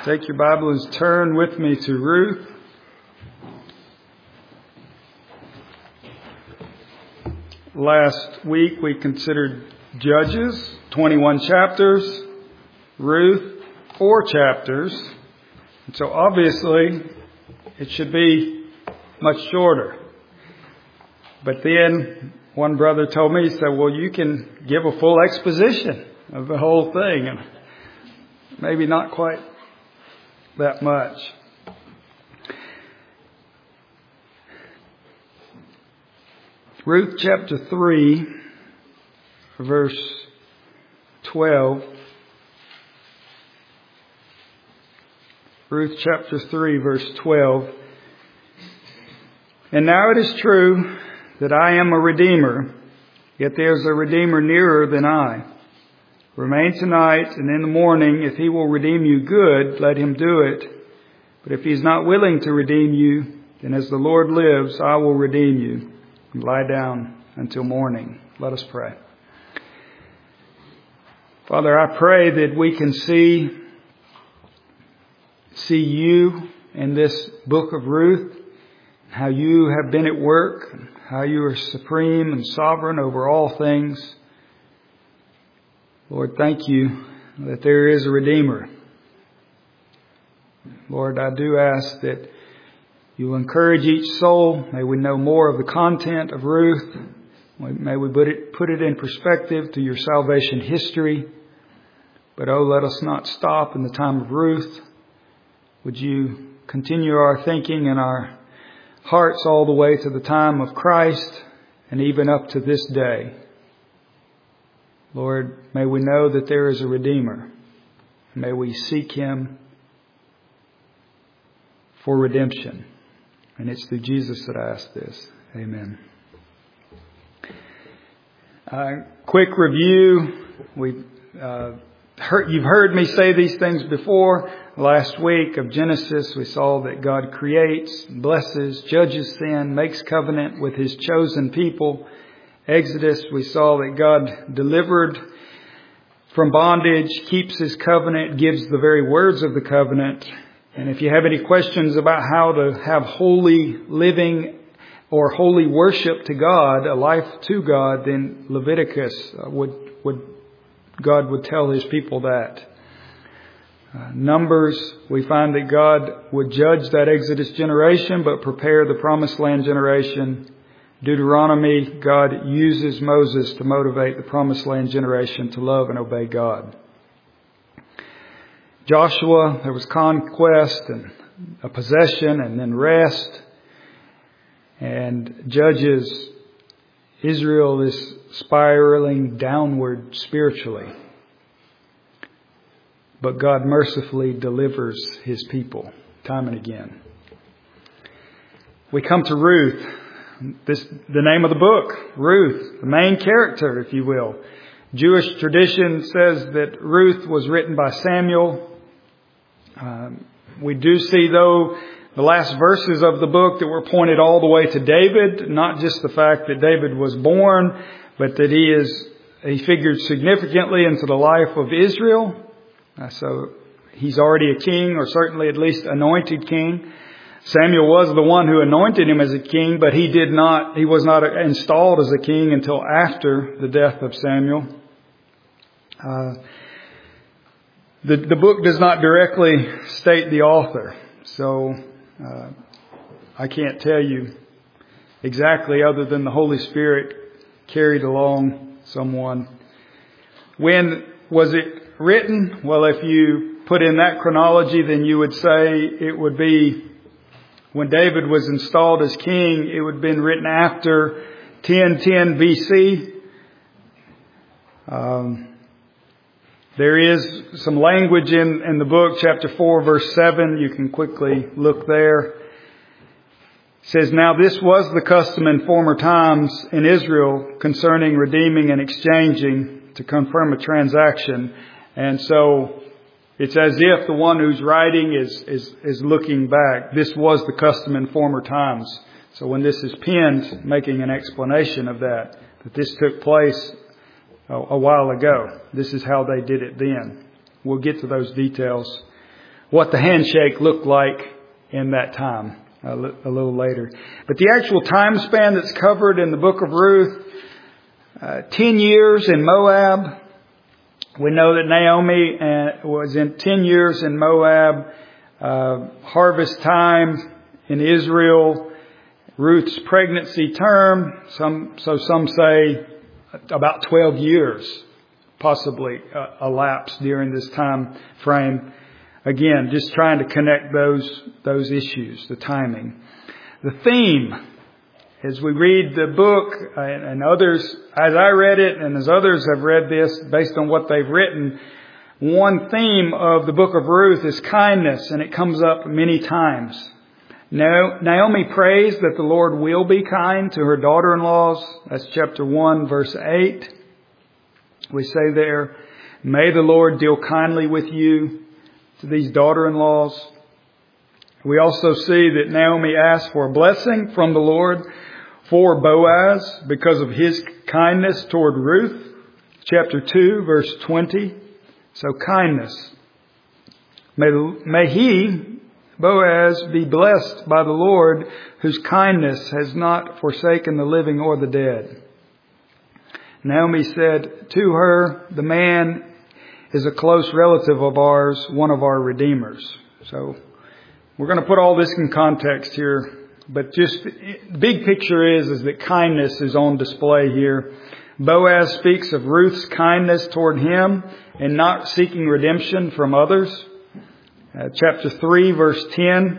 Take your Bible and turn with me to Ruth. Last week we considered Judges, 21 chapters, Ruth, 4 chapters. And so obviously it should be much shorter. But then one brother told me, he said, well, you can give a full exposition of the whole thing. And maybe not quite that much. Ruth chapter 3, verse 12. Ruth chapter 3, verse 12. And now it is true that I am a redeemer, yet there is a redeemer nearer than I. Remain tonight, and in the morning, if he will redeem you, good, let him do it. But if he is not willing to redeem you, then as the Lord lives, I will redeem you. And lie down until morning. Let us pray. Father, I pray that we can see you in this book of Ruth, how you have been at work, how you are supreme and sovereign over all things. Lord, thank you that there is a Redeemer. Lord, I do ask that you will encourage each soul. May we know more of the content of Ruth. May we put it in perspective to your salvation history. But let us not stop in the time of Ruth. Would you continue our thinking and our hearts all the way to the time of Christ and even up to this day. Lord, may we know that there is a Redeemer. May we seek him for redemption. And it's through Jesus that I ask this. Amen. Quick review. You've heard me say these things before. Last week of Genesis, we saw that God creates, blesses, judges sin, makes covenant with his chosen people. Exodus, we saw that God delivered from bondage, keeps his covenant, gives the very words of the covenant. And if you have any questions about how to have holy living or holy worship to God, a life to God, then Leviticus God would tell his people that. Numbers, we find that God would judge that Exodus generation, but prepare the promised land generation. Deuteronomy, God uses Moses to motivate the promised land generation to love and obey God. Joshua, there was conquest and a possession and then rest. And Judges, Israel is spiraling downward spiritually. But God mercifully delivers his people time and again. We come to Ruth. The name of the book, Ruth, the main character, if you will. Jewish tradition says that Ruth was written by Samuel. We do see, though, the last verses of the book that were pointed all the way to David, not just the fact that David was born, but that he figured significantly into the life of Israel. So he's already a king, or certainly at least anointed king. Samuel was the one who anointed him as a king, but he was not installed as a king until after the death of Samuel. The book does not directly state the author, so I can't tell you exactly, other than the Holy Spirit carried along someone. When was it written? Well, if you put in that chronology, then you would say it would be when David was installed as king. It would have been written after 1010 BC. There is some language in the book, chapter 4, verse 7. You can quickly look there. It says, now this was the custom in former times in Israel concerning redeeming and exchanging to confirm a transaction. And so it's as if the one who's writing is looking back. This was the custom in former times. So when this is penned, making an explanation of that this took place a while ago. This is how they did it then. We'll get to those details what the handshake looked like in that time a little later. But the actual time span that's covered in the book of Ruth, 10 years in Moab. We know that Naomi was in 10 years in Moab, harvest time in Israel, Ruth's pregnancy term, some say about 12 years possibly elapsed during this time frame. Again, just trying to connect those issues, the timing. The theme, as we read the book, and others, as I read it and as others have read this based on what they've written, one theme of the book of Ruth is kindness, and it comes up many times. Naomi prays that the Lord will be kind to her daughter-in-laws. That's chapter 1, verse 8. We say there, may the Lord deal kindly with you, to these daughter-in-laws. We also see that Naomi asks for a blessing from the Lord for Boaz because of his kindness toward Ruth. Chapter 2, verse 20. So kindness. May he, Boaz, be blessed by the Lord, whose kindness has not forsaken the living or the dead. Naomi said to her, the man is a close relative of ours, one of our redeemers. So we're going to put all this in context here. But just the big picture is that kindness is on display here. Boaz speaks of Ruth's kindness toward him and not seeking redemption from others. Chapter 3, verse 10.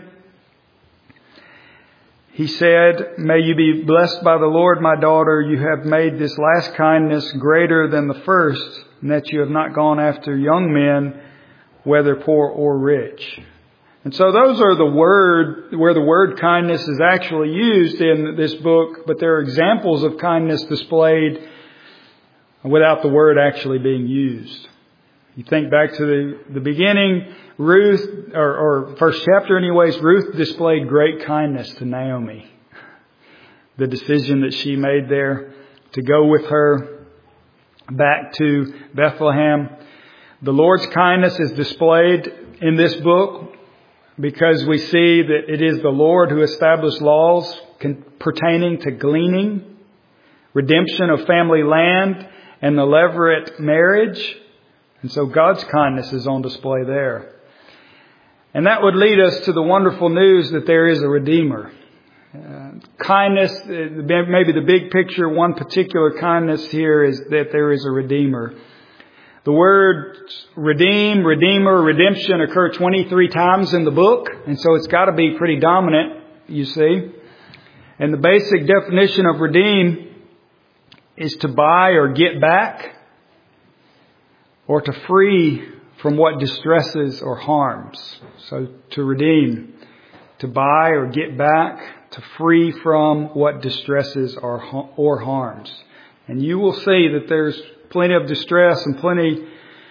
He said, may you be blessed by the Lord, my daughter. You have made this last kindness greater than the first, and that you have not gone after young men, whether poor or rich. And so those are where the word kindness is actually used in this book, but there are examples of kindness displayed without the word actually being used. You think back to the beginning, Ruth, or first chapter anyways, Ruth displayed great kindness to Naomi. The decision that she made there to go with her back to Bethlehem. The Lord's kindness is displayed in this book because we see that it is the Lord who established laws pertaining to gleaning, redemption of family land, and the levirate marriage. And so God's kindness is on display there. And that would lead us to the wonderful news that there is a Redeemer. Kindness, maybe the big picture, one particular kindness here is that there is a Redeemer. The words redeem, redeemer, redemption occur 23 times in the book. And so it's got to be pretty dominant, you see. And the basic definition of redeem is to buy or get back, or to free from what distresses or harms. So to redeem, to buy or get back, to free from what distresses or harms. And you will see that there's plenty of distress and plenty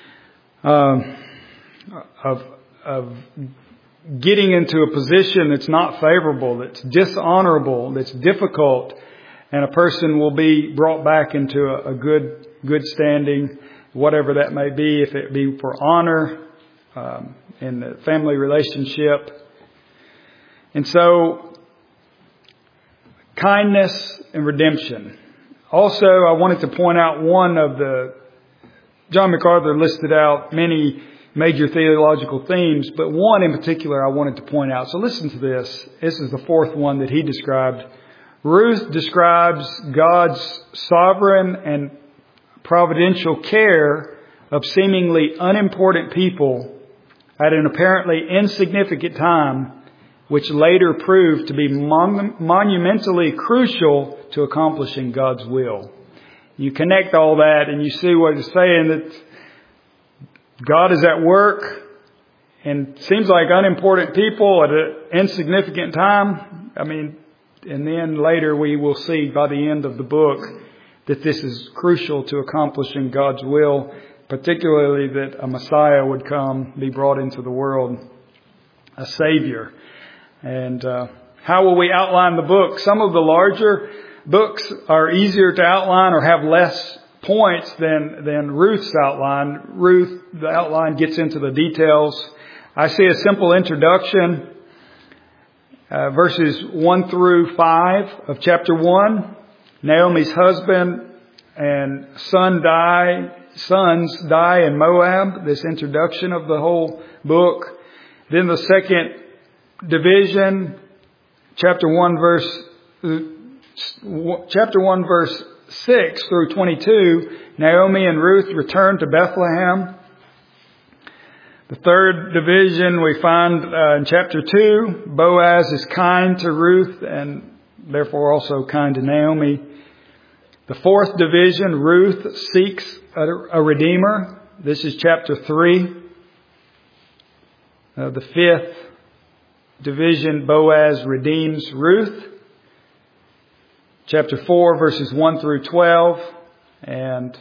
of getting into a position that's not favorable, that's dishonorable, that's difficult, and a person will be brought back into a good standing, whatever that may be, if it be for honor in the family relationship. And so, kindness and redemption. Also, I wanted to point out John MacArthur listed out many major theological themes, but one in particular I wanted to point out. So listen to this. This is the fourth one that he described. Ruth describes God's sovereign and providential care of seemingly unimportant people at an apparently insignificant time, which later proved to be monumentally crucial to accomplishing God's will. You connect all that and you see what it's saying, that God is at work and seems like unimportant people at an insignificant time. And then later we will see by the end of the book that this is crucial to accomplishing God's will, particularly that a Messiah would come, be brought into the world, a Savior. And how will we outline the book? Some of the larger books are easier to outline or have less points than Ruth's outline. The outline gets into the details I see a simple introduction, verses 1 through 5 of chapter 1. Naomi's husband and sons die in Moab, this introduction of the whole book. Then the second division, chapter 1 verse 6 through 22, Naomi and Ruth return to Bethlehem. The third division we find in chapter 2, Boaz is kind to Ruth and therefore also kind to Naomi. The fourth division, Ruth seeks a redeemer. This is chapter 3. The fifth division, Boaz redeems Ruth. Chapter 4, verses 1 through 12. And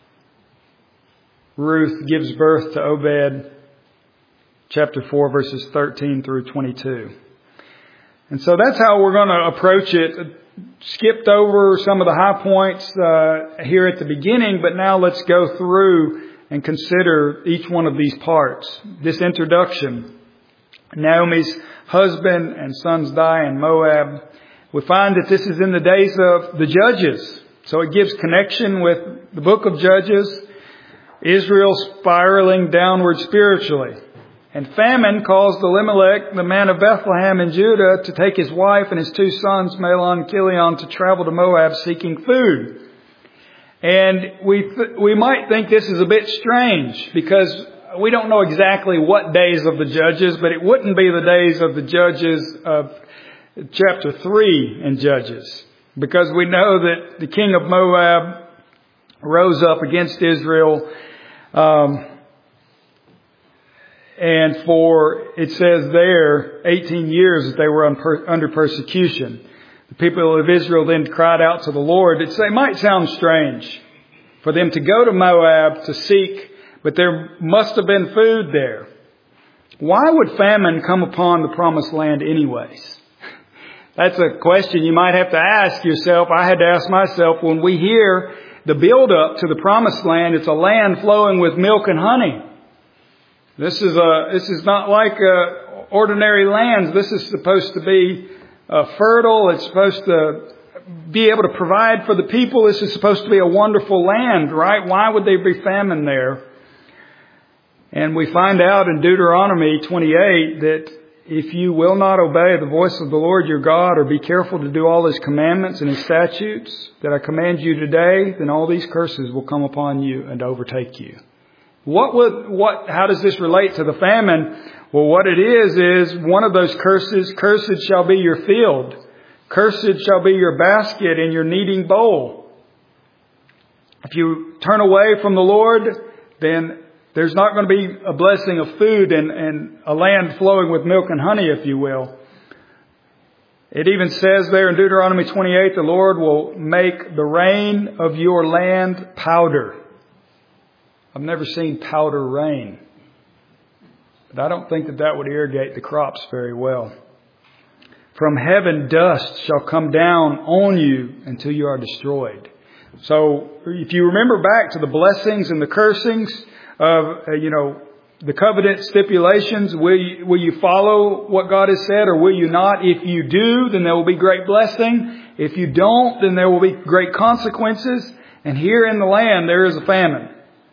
Ruth gives birth to Obed. Chapter 4, verses 13 through 22. And so that's how we're going to approach it. Skipped over some of the high points here at the beginning, but now let's go through and consider each one of these parts. This introduction. Naomi's husband and sons die in Moab. We find that this is in the days of the Judges. So it gives connection with the book of Judges. Israel spiraling downward spiritually. And famine caused Elimelech, the man of Bethlehem in Judah, to take his wife and his two sons, Mahlon and Chilion, to travel to Moab seeking food. And we might think this is a bit strange because we don't know exactly what days of the Judges, but it wouldn't be the days of the Judges of chapter 3 in Judges. Because we know that the king of Moab rose up against Israel, and it says there, 18 years that they were under persecution. The people of Israel then cried out to the Lord. It might sound strange for them to go to Moab to seek, but there must have been food there. Why would famine come upon the promised land anyways? That's a question you might have to ask yourself. I had to ask myself when we hear the build up to the promised land, it's a land flowing with milk and honey. This is not like ordinary lands. This is supposed to be fertile. It's supposed to be able to provide for the people. This is supposed to be a wonderful land, right? Why would there be famine there? And we find out in Deuteronomy 28 that if you will not obey the voice of the Lord your God or be careful to do all His commandments and His statutes that I command you today, then all these curses will come upon you and overtake you. How does this relate to the famine? Well, what it is one of those curses, cursed shall be your field. Cursed shall be your basket and your kneading bowl. If you turn away from the Lord, then there's not going to be a blessing of food and a land flowing with milk and honey, if you will. It even says there in Deuteronomy 28, the Lord will make the rain of your land powder. I've never seen powder rain, but I don't think that would irrigate the crops very well. From heaven dust shall come down on you until you are destroyed. So if you remember back to the blessings and the cursings of, the covenant stipulations, will you follow what God has said or will you not? If you do, then there will be great blessing. If you don't, then there will be great consequences. And here in the land, there is a famine.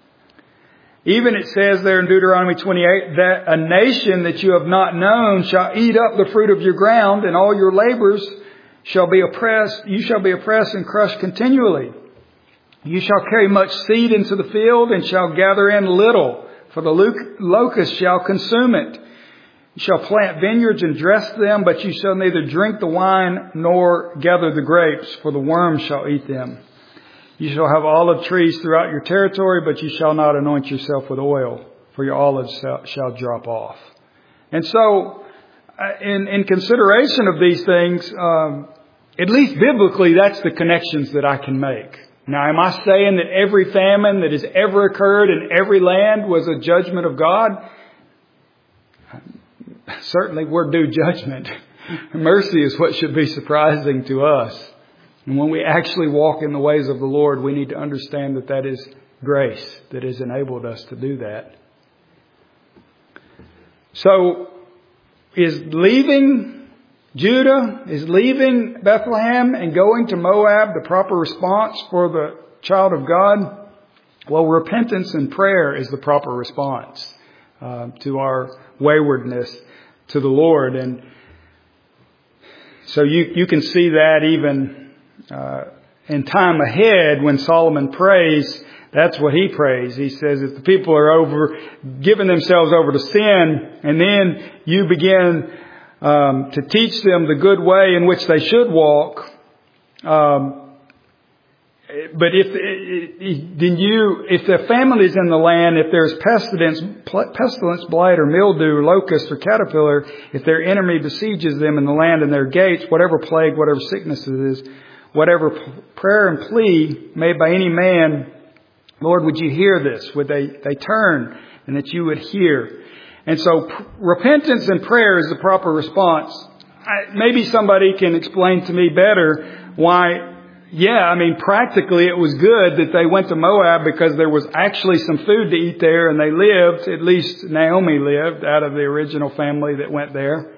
Even it says there in Deuteronomy 28 that a nation that you have not known shall eat up the fruit of your ground, and all your labors shall be oppressed. You shall be oppressed and crushed continually. You shall carry much seed into the field and shall gather in little, for the locust shall consume it. You shall plant vineyards and dress them, but you shall neither drink the wine nor gather the grapes, for the worms shall eat them. You shall have olive trees throughout your territory, but you shall not anoint yourself with oil, for your olives shall drop off. And so, in consideration of these things, at least biblically, that's the connections that I can make. Now, am I saying that every famine that has ever occurred in every land was a judgment of God? Certainly, we're due judgment. Mercy is what should be surprising to us. And when we actually walk in the ways of the Lord, we need to understand that is grace that has enabled us to do that. So is leaving Judah, is leaving Bethlehem and going to Moab the proper response for the child of God? Well, repentance and prayer is the proper response to our waywardness to the Lord. And so you can see that even in time ahead when Solomon prays. That's what he prays. He says, if the people are giving themselves over to sin, and then you begin to teach them the good way in which they should walk, but if the famine is in the land, if there's pestilence, blight, or mildew, locust, or caterpillar, if their enemy besieges them in the land and their gates, whatever plague, whatever sickness it is, whatever prayer and plea made by any man, Lord, would you hear this? Would they turn and that you would hear? And so repentance and prayer is the proper response. Maybe somebody can explain to me better why. Yeah, practically it was good that they went to Moab because there was actually some food to eat there, and they lived, at least Naomi lived, out of the original family that went there.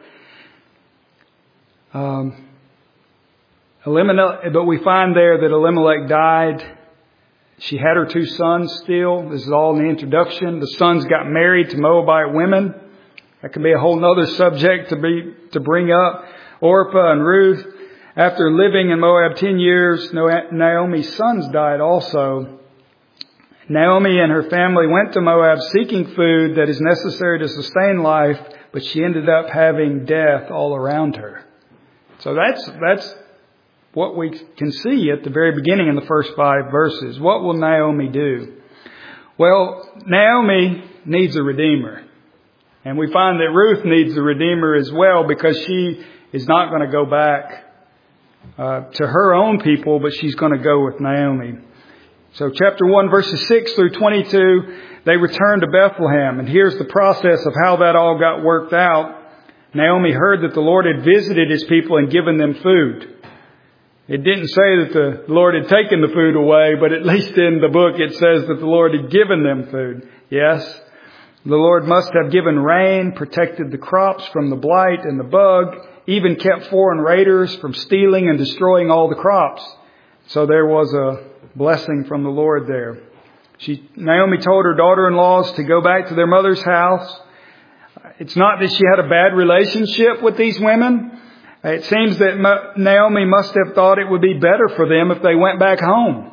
But we find there that Elimelech died. She had her 2 sons still. This is all in the introduction. The sons got married to Moabite women. That could be a whole other subject to bring up. Orpah and Ruth. After living in Moab 10 years, Naomi's sons died also. Naomi and her family went to Moab seeking food that is necessary to sustain life, but she ended up having death all around her. So that's what we can see at the very beginning in the first 5 verses. What will Naomi do? Well, Naomi needs a redeemer. And we find that Ruth needs a redeemer as well, because she is not going to go back to her own people, but she's going to go with Naomi. So chapter 1, verses 6 through 22, they return to Bethlehem. And here's the process of how that all got worked out. Naomi heard that the Lord had visited His people and given them food. It didn't say that the Lord had taken the food away, but at least in the book it says that the Lord had given them food. Yes, the Lord must have given rain, protected the crops from the blight and the bug, even kept foreign raiders from stealing and destroying all the crops. So there was a blessing from the Lord there. Naomi told her daughter-in-laws to go back to their mother's house. It's not that she had a bad relationship with these women. It seems that Naomi must have thought it would be better for them if they went back home.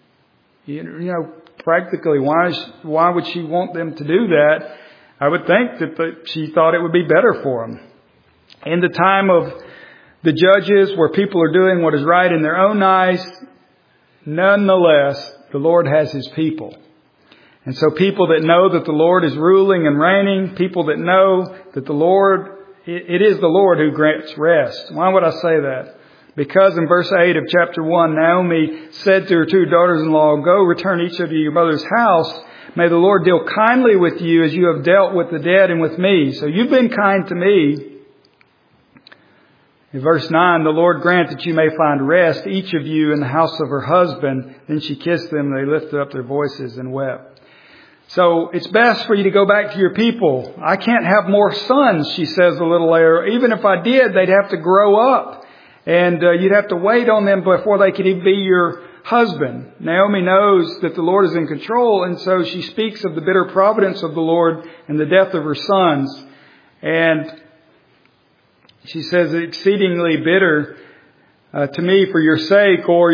Practically, why would she want them to do that? I would think that she thought it would be better for them. In the time of the judges, where people are doing what is right in their own eyes, nonetheless, the Lord has His people. And so people that know that the Lord is ruling and reigning, people that know that it is the Lord who grants rest. Why would I say that? Because in verse 8 of chapter 1, Naomi said to her 2 daughters-in-law, "Go, return each of you to your mother's house. May the Lord deal kindly with you as you have dealt with the dead and with me." So you've been kind to me. In verse 9, "The Lord grant that you may find rest, each of you in the house of her husband." Then she kissed them. They lifted up their voices and wept. So it's best for you to go back to your people. I can't have more sons, she says a little later. Even if I did, they'd have to grow up. And you'd have to wait on them before they could even be your husband. Naomi knows that the Lord is in control, and so she speaks of the bitter providence of the Lord and the death of her sons. And she says, "Exceedingly bitter to me for your sake, or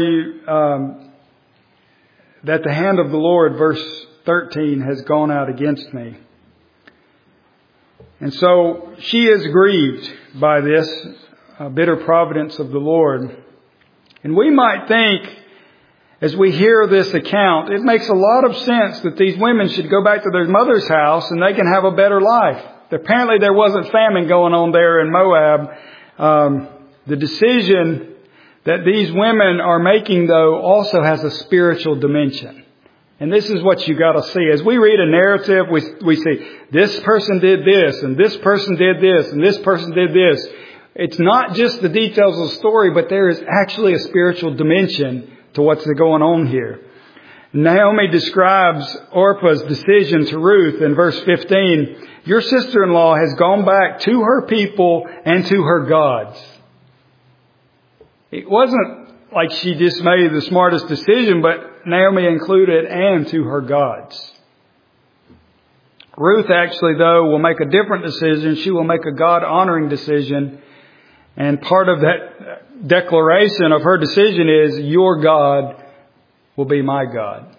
that the hand of the Lord," verse 13, "has gone out against me." And so she is grieved by this bitter providence of the Lord. And we might think, as we hear this account, it makes a lot of sense that these women should go back to their mother's house and they can have a better life. Apparently there wasn't famine going on there in Moab. The decision that these women are making, though, also has a spiritual dimension. And this is what you got to see. As we read a narrative, we see this person did this, and this person did this, and this person did this. It's not just the details of the story, but there is actually a spiritual dimension to what's going on here. Naomi describes Orpah's decision to Ruth in verse 15. Your sister-in-law has gone back to her people and to her gods. It wasn't like she just made the smartest decision, but Naomi included and to her gods. Ruth actually, though, will make a different decision. She will make a God-honoring decision. And part of that declaration of her decision is, your God will be my God.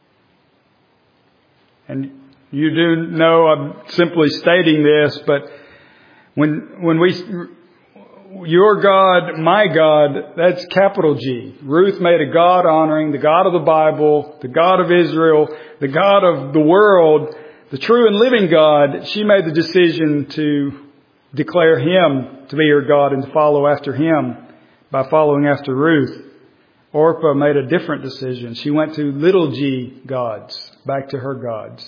And you do know I'm simply stating this, but when we, your God, my God, that's capital G. Ruth made a God honoring, the God of the Bible, the God of Israel, the God of the world, the true and living God. She made the decision to declare Him to be her God and to follow after Him by following after Ruth. Orpah made a different decision. She went to little g gods, back to her gods.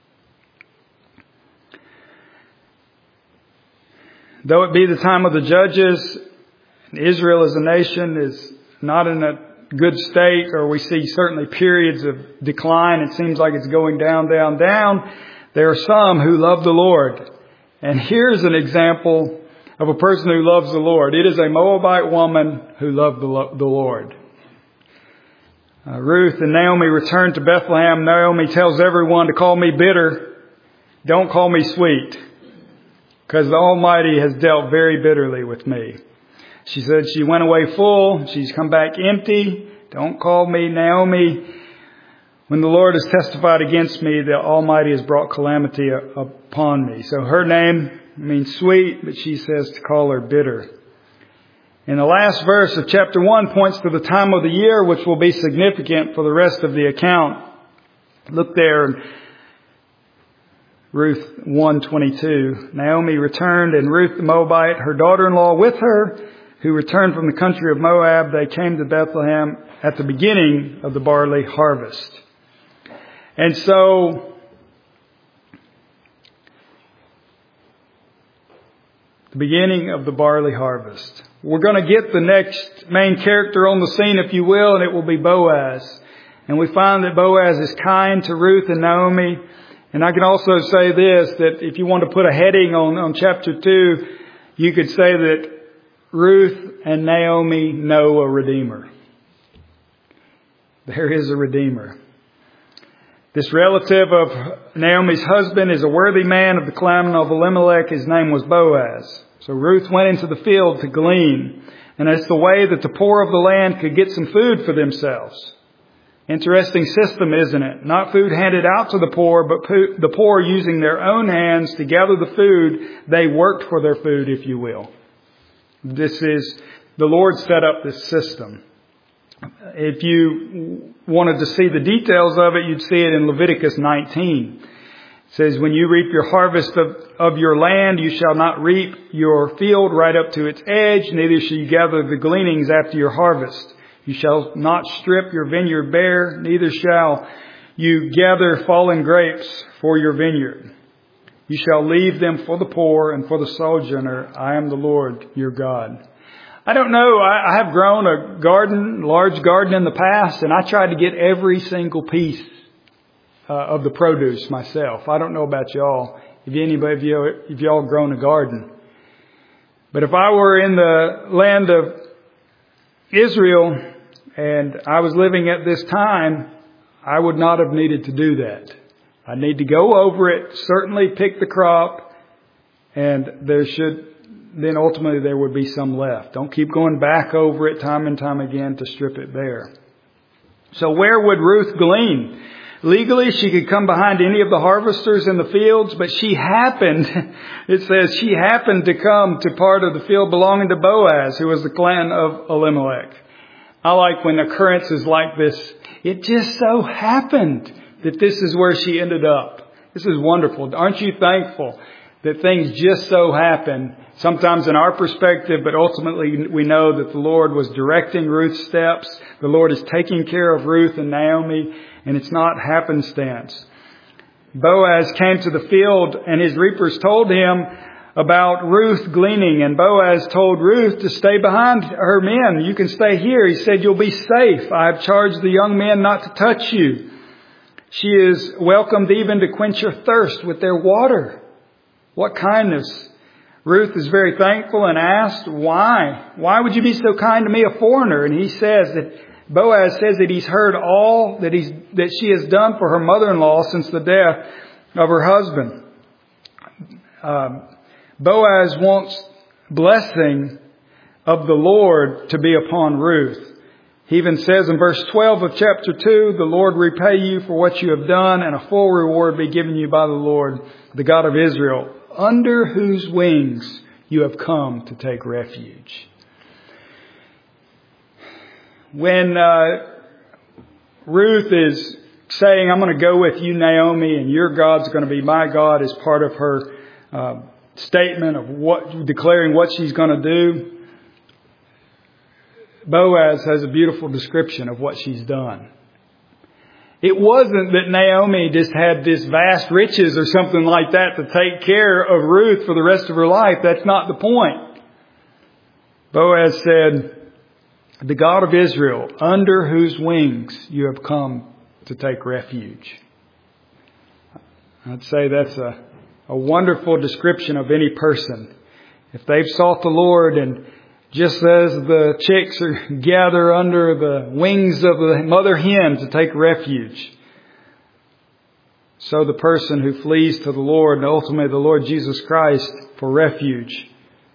Though it be the time of the judges, Israel as a nation is not in a good state, or we see certainly periods of decline. It seems like it's going down, down, down. There are some who love the Lord. And here's an example of a person who loves the Lord. It is a Moabite woman who loved the Lord. Ruth and Naomi returned to Bethlehem. Naomi tells everyone to call me bitter. Don't call me sweet, because the Almighty has dealt very bitterly with me. She said she went away full. She's come back empty. Don't call me Naomi. When the Lord has testified against me, the Almighty has brought calamity upon me. So her name means sweet, but she says to call her bitter. And the last verse of chapter 1 points to the time of the year, which will be significant for the rest of the account. Look there, Ruth 1:22. Naomi returned, and Ruth the Moabite, her daughter-in-law, with her, who returned from the country of Moab. They came to Bethlehem at the beginning of the barley harvest. And so, the beginning of the barley harvest. We're going to get the next main character on the scene, if you will, and it will be Boaz. And we find that Boaz is kind to Ruth and Naomi. And I can also say this, that if you want to put a heading on chapter 2, you could say that Ruth and Naomi know a Redeemer. There is a Redeemer. This relative of Naomi's husband is a worthy man of the clan of Elimelech. His name was Boaz. So Ruth went into the field to glean. And it's the way that the poor of the land could get some food for themselves. Interesting system, isn't it? Not food handed out to the poor, but the poor using their own hands to gather the food. They worked for their food, if you will. The Lord set up this system. If you wanted to see the details of it, you'd see it in Leviticus 19. It says, when you reap your harvest of your land, you shall not reap your field right up to its edge, neither shall you gather the gleanings after your harvest. You shall not strip your vineyard bare, neither shall you gather fallen grapes for your vineyard. You shall leave them for the poor and for the sojourner. I am the Lord your God. I don't know. I have grown a large garden in the past, and I tried to get every single piece of the produce myself. I don't know about y'all. If y'all grown a garden. But if I were in the land of Israel and I was living at this time, I would not have needed to do that. I need to go over it, certainly pick the crop, and then ultimately there would be some left. Don't keep going back over it time and time again to strip it bare. So where would Ruth glean? Legally, she could come behind any of the harvesters in the fields, but it says she happened to come to part of the field belonging to Boaz, who was the clan of Elimelech. I like when occurrences like this, it just so happened that this is where she ended up. This is wonderful. Aren't you thankful that things just so happen, sometimes in our perspective, but ultimately we know that the Lord was directing Ruth's steps. The Lord is taking care of Ruth and Naomi, and it's not happenstance. Boaz came to the field, and his reapers told him about Ruth gleaning, and Boaz told Ruth to stay behind her men. You can stay here. He said, you'll be safe. I have charged the young men not to touch you. She is welcomed even to quench your thirst with their water. What kindness. Ruth is very thankful and asked, why? Why would you be so kind to me, a foreigner? And Boaz says that he's heard all that she has done for her mother-in-law since the death of her husband. Boaz wants blessing of the Lord to be upon Ruth. He even says in verse 12 of chapter 2, the Lord repay you for what you have done, and a full reward be given you by the Lord, the God of Israel, under whose wings you have come to take refuge. When Ruth is saying, I'm going to go with you, Naomi, and your God's going to be my God, as part of her statement of declaring what she's going to do, Boaz has a beautiful description of what she's done. It wasn't that Naomi just had this vast riches or something like that to take care of Ruth for the rest of her life. That's not the point. Boaz said, the God of Israel, under whose wings you have come to take refuge. I'd say that's a wonderful description of any person. If they've sought the Lord, and just as the chicks gather under the wings of the mother hen to take refuge, so the person who flees to the Lord, and ultimately the Lord Jesus Christ, for refuge,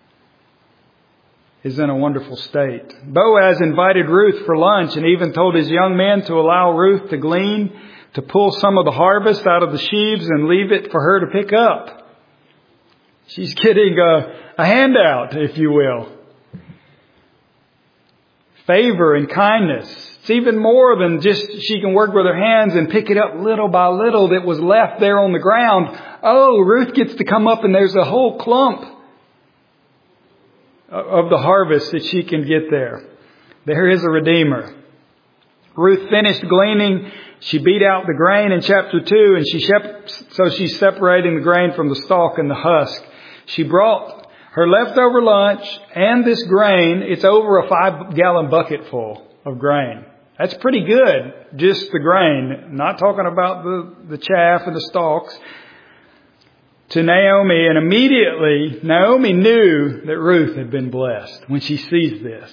is in a wonderful state. Boaz invited Ruth for lunch and even told his young men to allow Ruth to glean, to pull some of the harvest out of the sheaves and leave it for her to pick up. She's getting a handout, if you will. Favor and kindness. It's even more than just she can work with her hands and pick it up little by little that was left there on the ground. Oh, Ruth gets to come up and there's a whole clump of the harvest that she can get there. There is a Redeemer. Ruth finished gleaning. She beat out the grain in chapter 2, and so she's separating the grain from the stalk and the husk. She brought her leftover lunch and this grain. It's over a 5-gallon bucket full of grain. That's pretty good, just the grain. Not talking about the chaff and the stalks. To Naomi, and immediately Naomi knew that Ruth had been blessed when she sees this.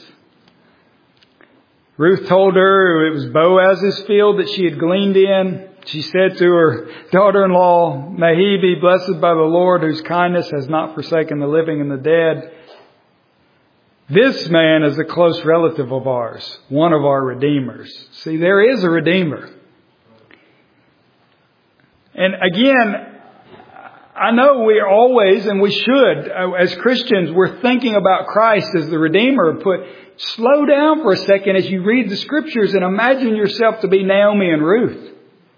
Ruth told her it was Boaz's field that she had gleaned in. She said to her daughter-in-law, may he be blessed by the Lord, whose kindness has not forsaken the living and the dead. This man is a close relative of ours, one of our redeemers. See, there is a Redeemer. And again, I know we are always, and we should, as Christians, we're thinking about Christ as the Redeemer. Slow down for a second as you read the Scriptures and imagine yourself to be Naomi and Ruth.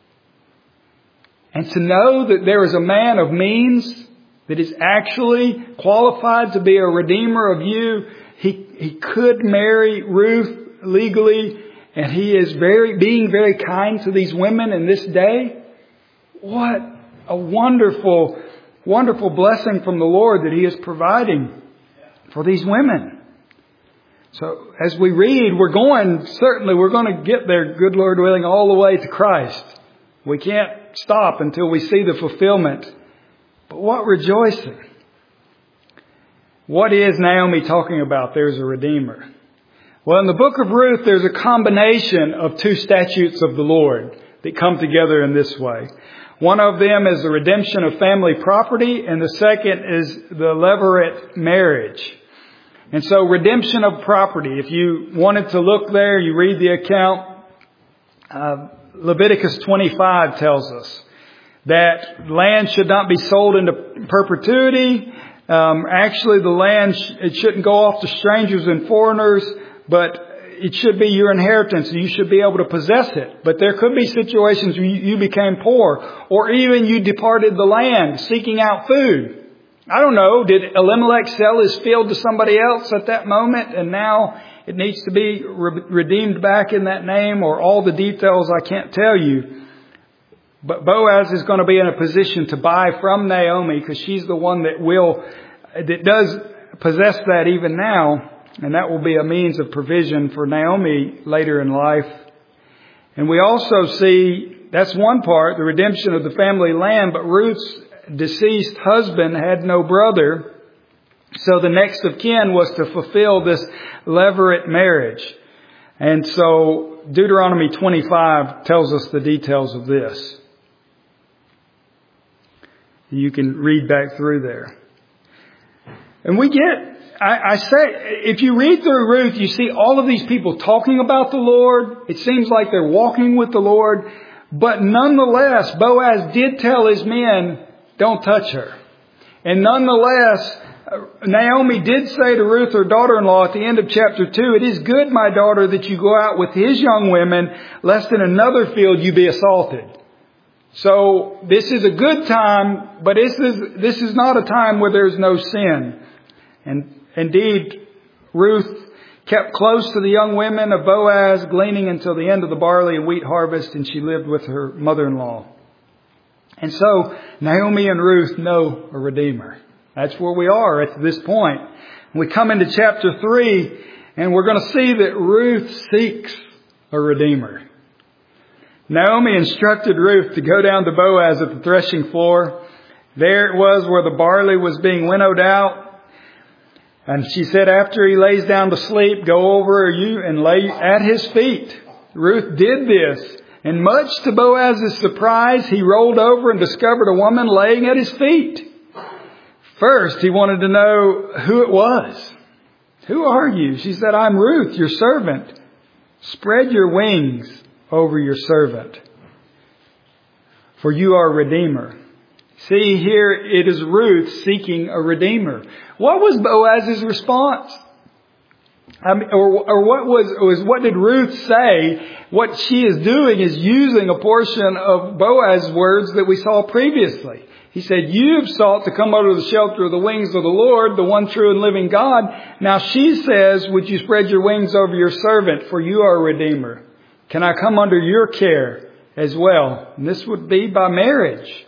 And to know that there is a man of means that is actually qualified to be a Redeemer of you. He could marry Ruth legally, and he is being very kind to these women in this day. What a wonderful, wonderful blessing from the Lord that He is providing for these women. So as we read, we're going to get there, good Lord willing, all the way to Christ. We can't stop until we see the fulfillment. But what rejoicing. What is Naomi talking about? There's a Redeemer. Well, in the book of Ruth, there's a combination of two statutes of the Lord that come together in this way. One of them is the redemption of family property, and the second is the levirate marriage. And so redemption of property, if you wanted to look there, you read the account. Leviticus 25 tells us that land should not be sold into perpetuity. Actually, the land, it shouldn't go off to strangers and foreigners, but it should be your inheritance. You should be able to possess it. But there could be situations where you became poor, or even you departed the land seeking out food. I don't know. Did Elimelech sell his field to somebody else at that moment, and now it needs to be redeemed back in that name, or all the details I can't tell you. But Boaz is going to be in a position to buy from Naomi, because she's the one that does possess that even now. And that will be a means of provision for Naomi later in life. And we also see that's one part, the redemption of the family land, but Ruth's deceased husband had no brother, so the next of kin was to fulfill this levirate marriage. And so Deuteronomy 25 tells us the details of this. You can read back through there. And we get, I say, if you read through Ruth, you see all of these people talking about the Lord. It seems like they're walking with the Lord. But nonetheless, Boaz did tell his men, don't touch her. And nonetheless, Naomi did say to Ruth, her daughter-in-law, at the end of chapter 2, it is good, my daughter, that you go out with his young women, lest in another field you be assaulted. So this is a good time, but this is not a time where there's no sin. And indeed, Ruth kept close to the young women of Boaz, gleaning until the end of the barley and wheat harvest, and she lived with her mother-in-law. And so Naomi and Ruth know a Redeemer. That's where we are at this point. We come into chapter 3, and we're going to see that Ruth seeks a Redeemer. Naomi instructed Ruth to go down to Boaz at the threshing floor. There it was where the barley was being winnowed out. And she said, after he lays down to sleep, go over you and lay at his feet. Ruth did this. And much to Boaz's surprise, he rolled over and discovered a woman laying at his feet. First, he wanted to know who it was. Who are you? She said, I'm Ruth, your servant. Spread your wings over your servant, for you are a Redeemer. See, here it is Ruth seeking a Redeemer. What was Boaz's response? What did Ruth say? What she is doing is using a portion of Boaz's words that we saw previously. He said, you have sought to come under the shelter of the wings of the Lord, the one true and living God. Now she says, would you spread your wings over your servant, for you are a Redeemer. Can I come under your care as well? And this would be by marriage.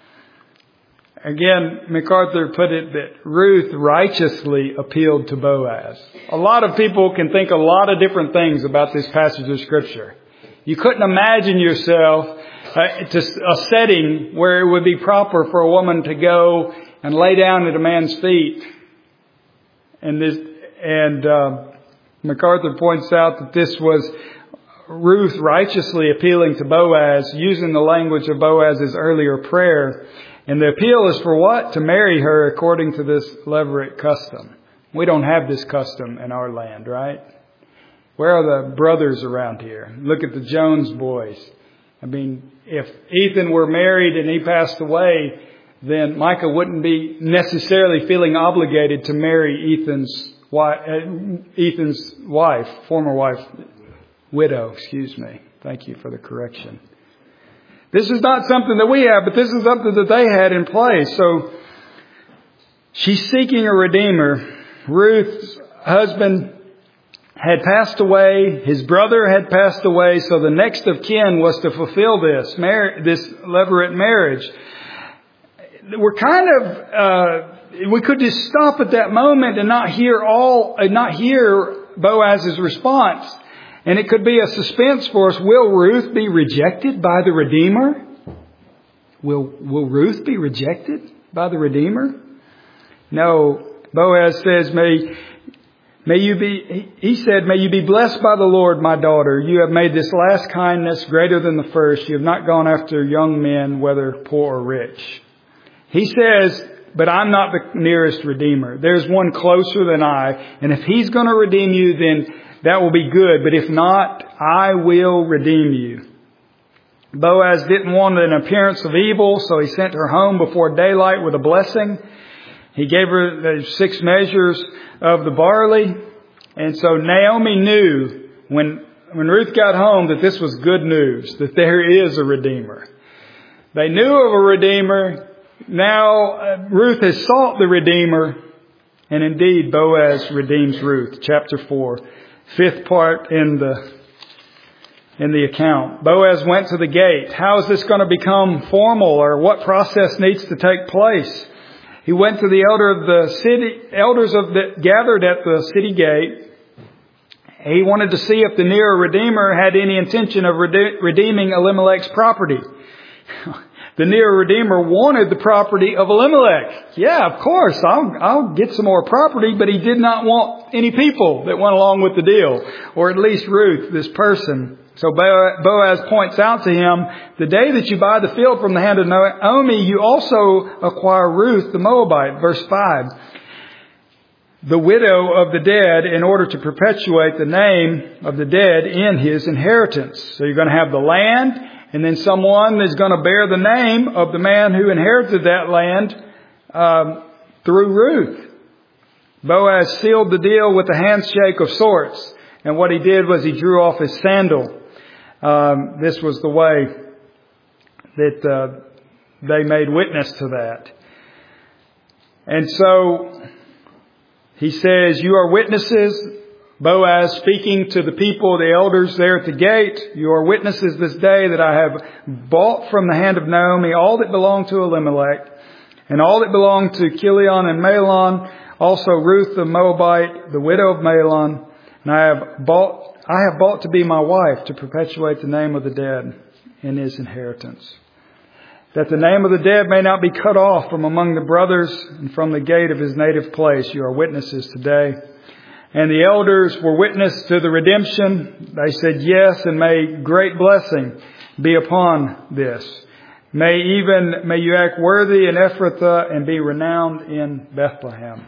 Again, MacArthur put it that Ruth righteously appealed to Boaz. A lot of people can think a lot of different things about this passage of Scripture. You couldn't imagine yourself to a setting where it would be proper for a woman to go and lay down at a man's feet. And MacArthur points out that this was Ruth righteously appealing to Boaz, using the language of Boaz's earlier prayer. And the appeal is for what? To marry her according to this levirate custom. We don't have this custom in our land, right? Where are the brothers around here? Look at the Jones boys. I mean, if Ethan were married and he passed away, then Micah wouldn't be necessarily feeling obligated to marry Ethan's wife, former wife, widow, Thank you for the correction. This is not something that we have, but this is something that they had in place. So she's seeking a Redeemer. Ruth's husband had passed away. His brother had passed away. So the next of kin was to fulfill this levirate marriage. We're we could just stop at that moment and not hear Boaz's response. And it could be a suspense for us. Will Ruth be rejected by the Redeemer? Will Ruth be rejected by the Redeemer? No. Boaz says, may you be blessed by the Lord, my daughter. You have made this last kindness greater than the first. You have not gone after young men, whether poor or rich. He says, but I'm not the nearest Redeemer. There's one closer than I. And if he's going to redeem you, then that will be good. But if not, I will redeem you. Boaz didn't want an appearance of evil, so he sent her home before daylight with a blessing. He gave her the 6 measures of the barley. And so Naomi knew when Ruth got home that this was good news, that there is a Redeemer. They knew of a Redeemer. Now Ruth has sought the Redeemer. And indeed, Boaz redeems Ruth. Chapter 4. 5th part in the account. Boaz went to the gate. How is this going to become formal, or what process needs to take place? He went to the elders gathered at the city gate, He wanted to see if the near Redeemer had any intention of redeeming Elimelech's property. The near Redeemer wanted the property of Elimelech. Yeah, of course, I'll get some more property, but he did not want any people that went along with the deal, or at least Ruth, this person. So Boaz points out to him, the day that you buy the field from the hand of Naomi, you also acquire Ruth the Moabite. Verse 5. The widow of the dead, in order to perpetuate the name of the dead in his inheritance. So you're going to have the land, and then someone is going to bear the name of the man who inherited that land through Ruth. Boaz sealed the deal with a handshake of sorts. And what he did was he drew off his sandal. This was the way that they made witness to that. And so he says, you are witnesses, Boaz speaking to the people, the elders there at the gate. You are witnesses this day that I have bought from the hand of Naomi all that belonged to Elimelech and all that belonged to Chilion and Mahlon, also Ruth the Moabite, the widow of Mahlon. And I have bought to be my wife to perpetuate the name of the dead in his inheritance. That the name of the dead may not be cut off from among the brothers and from the gate of his native place. You are witnesses today. And the elders were witness to the redemption. They said yes, and may great blessing be upon this. May you act worthy in Ephrathah and be renowned in Bethlehem.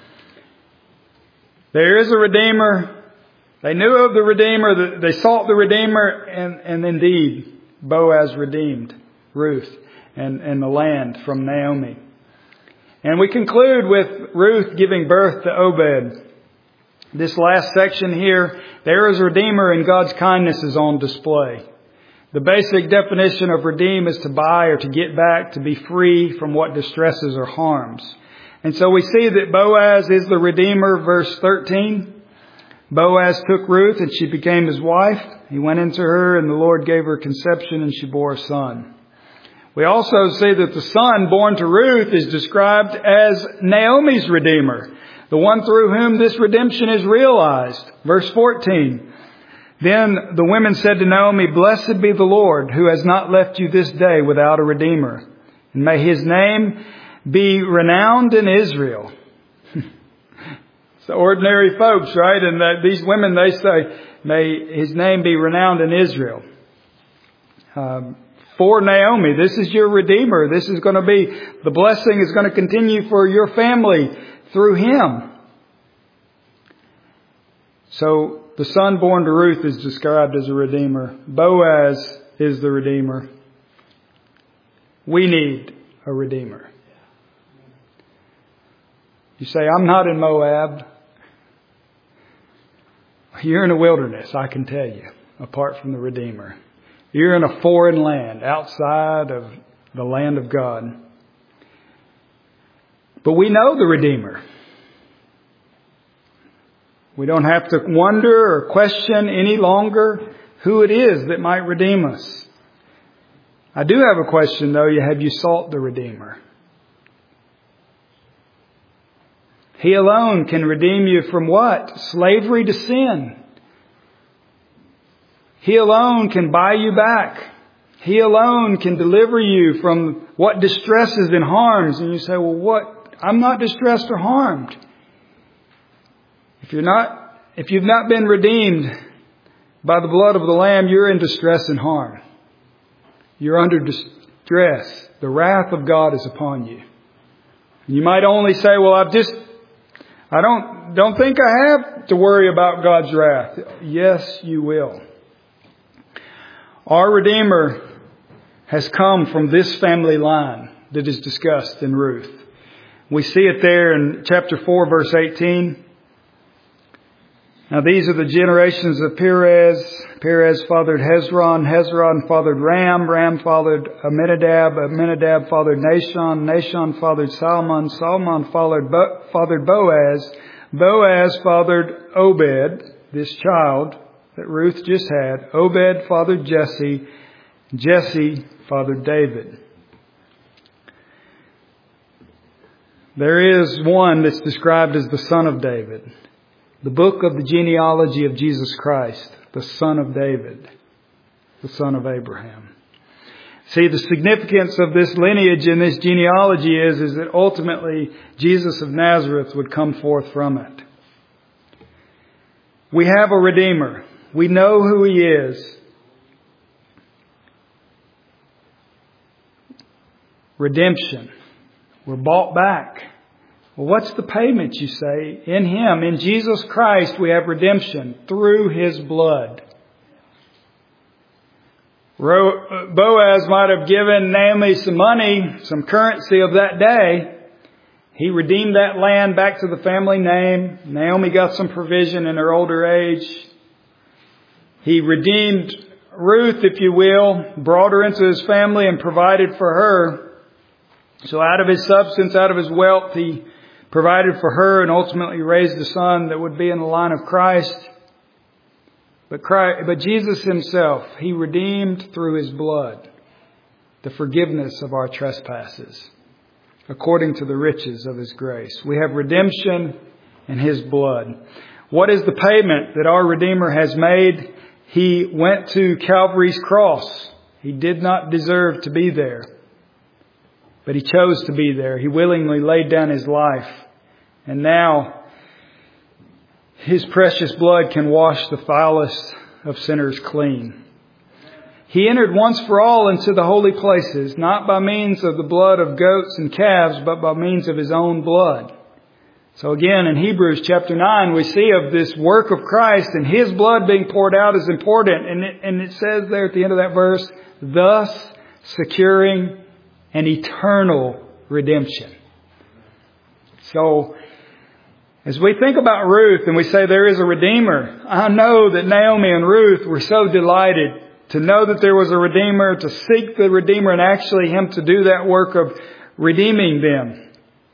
There is a Redeemer. They knew of the Redeemer. They sought the Redeemer, and indeed Boaz redeemed Ruth and the land from Naomi. And we conclude with Ruth giving birth to Obed. This last section here, there is a Redeemer and God's kindness is on display. The basic definition of redeem is to buy or to get back, to be free from what distresses or harms. And so we see that Boaz is the Redeemer, verse 13. Boaz took Ruth and she became his wife. He went into her and the Lord gave her conception and she bore a son. We also see that the son born to Ruth is described as Naomi's Redeemer, the one through whom this redemption is realized. Verse 14. Then the women said to Naomi, blessed be the Lord who has not left you this day without a Redeemer. And may his name be renowned in Israel. It's the ordinary folks, right? And these women, they say, may his name be renowned in Israel. For Naomi, this is your Redeemer. This is going to be, the blessing is going to continue for your family through him. So the son born to Ruth is described as a Redeemer. Boaz is the Redeemer. We need a Redeemer. You say, I'm not in Moab. You're in a wilderness, I can tell you, apart from the Redeemer. You're in a foreign land, outside of the land of God. But we know the Redeemer. We don't have to wonder or question any longer who it is that might redeem us. I do have a question, though. Have you sought the Redeemer? He alone can redeem you from what? Slavery to sin. He alone can buy you back. He alone can deliver you from what distresses and harms. And you say, well, what? I'm not distressed or harmed. If you've not been redeemed by the blood of the Lamb, you're in distress and harm. You're under distress. The wrath of God is upon you. You might only say, well, I don't think I have to worry about God's wrath. Yes, you will. Our Redeemer has come from this family line that is discussed in Ruth. We see it there in chapter 4, verse 18. Now these are the generations of Perez. Perez fathered Hezron. Hezron fathered Ram. Ram fathered Amminadab. Amminadab fathered Nahshon. Nahshon fathered Salmon. Salmon fathered Boaz. Boaz fathered Obed, this child that Ruth just had. Obed fathered Jesse. Jesse fathered David. There is one that's described as the son of David. The book of the genealogy of Jesus Christ, the son of David, the son of Abraham. See, the significance of this lineage and this genealogy is that ultimately Jesus of Nazareth would come forth from it. We have a Redeemer. We know who He is. Redemption. We're bought back. Well, what's the payment, you say? In Him, in Jesus Christ, we have redemption through His blood. Boaz might have given Naomi some money, some currency of that day. He redeemed that land back to the family name. Naomi got some provision in her older age. He redeemed Ruth, if you will, brought her into His family and provided for her. So out of His substance, out of His wealth, He provided for her and ultimately raised a son that would be in the line of Christ. But Jesus Himself, He redeemed through His blood the forgiveness of our trespasses, according to the riches of His grace. We have redemption in His blood. What is the payment that our Redeemer has made? He went to Calvary's cross. He did not deserve to be there, but He chose to be there. He willingly laid down His life. And now His precious blood can wash the foulest of sinners clean. He entered once for all into the holy places, not by means of the blood of goats and calves, but by means of His own blood. So again, in Hebrews chapter 9, we see of this work of Christ and His blood being poured out is important. And it says there at the end of that verse, thus securing an eternal redemption. So, as we think about Ruth and we say there is a Redeemer, I know that Naomi and Ruth were so delighted to know that there was a Redeemer, to seek the Redeemer and actually Him to do that work of redeeming them.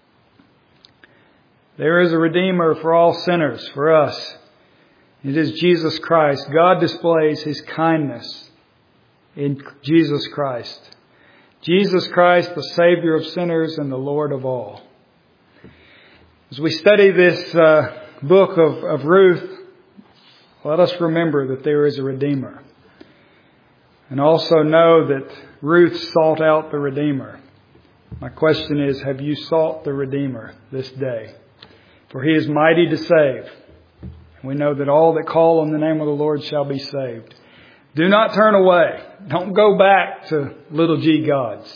There is a Redeemer for all sinners, for us. It is Jesus Christ. God displays His kindness in Jesus Christ. Jesus Christ, the Savior of sinners and the Lord of all. As we study this book of Ruth, let us remember that there is a Redeemer. And also know that Ruth sought out the Redeemer. My question is, have you sought the Redeemer this day? For He is mighty to save. We know that all that call on the name of the Lord shall be saved. Do not turn away. Don't go back to little g gods.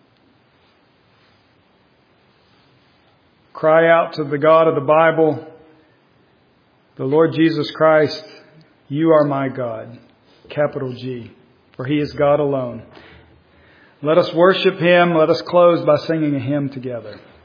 Cry out to the God of the Bible, the Lord Jesus Christ, you are my God, capital G, for He is God alone. Let us worship Him. Let us close by singing a hymn together.